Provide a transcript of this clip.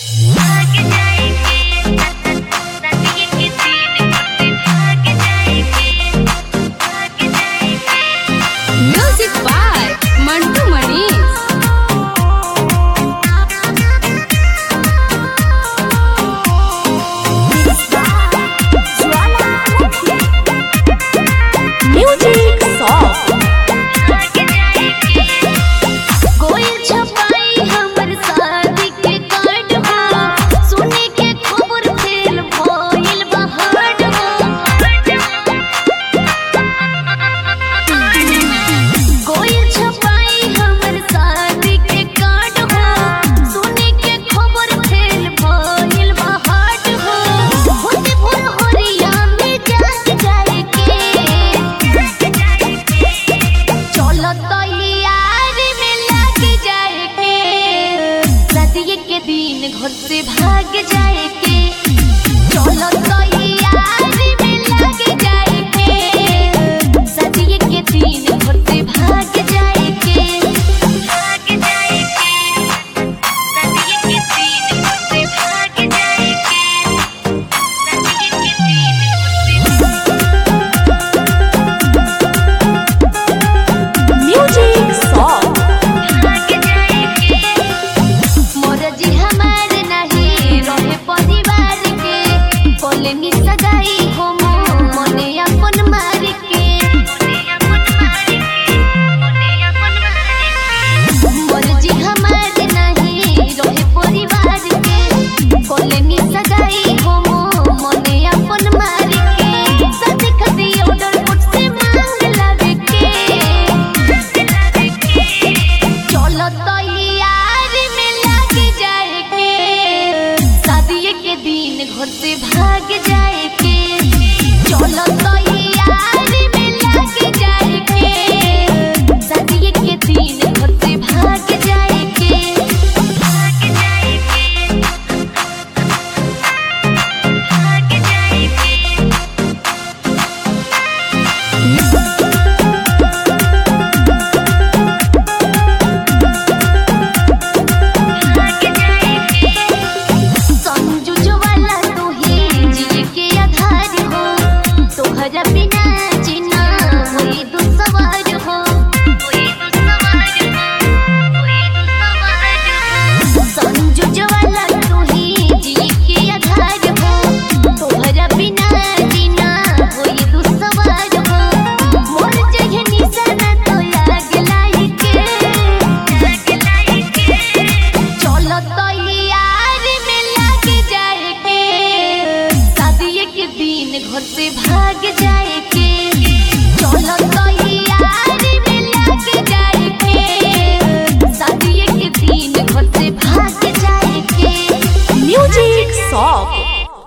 Music by Mantu Manish. Music soft कोई छपाई हमर शादी के कार्ड हो, सुने के खबर फेल भइल बहाड हो। कोई छपाई हमर शादी के कार्ड हो, सुने के खबर फेल भइल बहाड हो। होते भोर हरिया में जाग जाए के चलो तैयारी में लग जाए के, शादी के दिन घर से भाग जाए के। चलो तैयारी में लग जाए के, शादी के दिन घर से भाग जाए के। भाग जाए के, शादी के दिन घर से भाग जाए के। शादी के दिन म्यूजिक सॉफ्ट मोरजी हमार नहीं रहे परिवार के, कोलेनी सगाई हो मने अपन मार के। मोरजी हमार नहीं रहे परिवार के, कोलेनी सगाई हो मने अपन मार के। शादी खाती ऑर्डर मुझसे मांग लावे के। चलो तैयारी में लग जाए के, शादी के दिन घर से भाग जाए के। चलो तैयारी में लग जाए के, शादी के दिन घर से भाग जाए के। भाग जाए के, भाग जाए के। संजू ज्वाला तू ही जी के आधार हो, तोहरा बिना जीना होई दुसवार हो। संजू ज्वाला तू ही जी के आधार हो, तोहरा बिना जीना होई दुसवार हो। मोर जगह निशाना तो लाग लाई के। चलो तैयारी में लग जाए के, शादी के दिन घर से भाग जाए के।